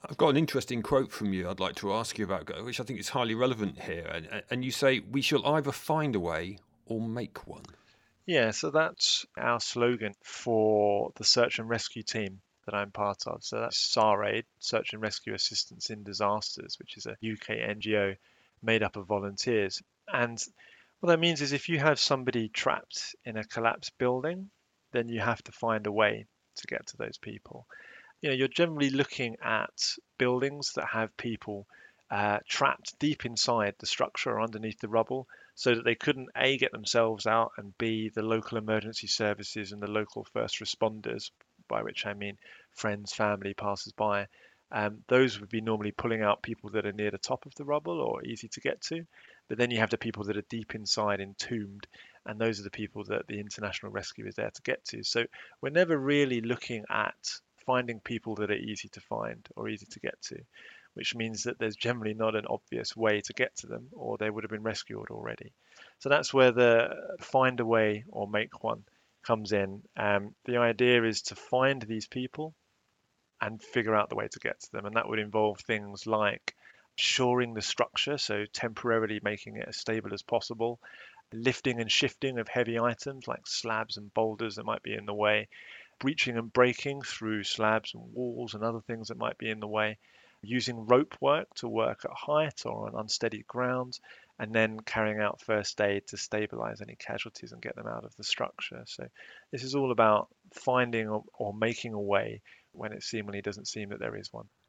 I've got an interesting quote from you I'd like to ask you about, which I think is highly relevant here. And you say, we shall either find a way or make one. Yeah, so that's our slogan for the search and rescue team that I'm part of. So that's SARAID, Search and Rescue Assistance in Disasters, which is a UK NGO made up of volunteers. And what that means is if you have somebody trapped in a collapsed building, then you have to find a way to get to those people. You're generally looking at buildings that have people trapped deep inside the structure or underneath the rubble so that they couldn't A, get themselves out, and B, the local emergency services and the local first responders, by which I mean friends, family, passers-by, those would be normally pulling out people that are near the top of the rubble or easy to get to. But then you have the people that are deep inside, entombed, and those are the people that the international rescue is there to get to. So we're never really looking at finding people that are easy to find or easy to get to, which means that there's generally not an obvious way to get to them or they would have been rescued already. So that's where the find a way or make one comes in. The idea is to find these people and figure out the way to get to them. And that would involve things like shoring the structure, so temporarily making it as stable as possible, lifting and shifting of heavy items like slabs and boulders that might be in the way, breaching and breaking through slabs and walls and other things that might be in the way, using rope work to work at height or on unsteady ground, and then carrying out first aid to stabilize any casualties and get them out of the structure. So this is all about finding or making a way when it seemingly doesn't seem that there is one.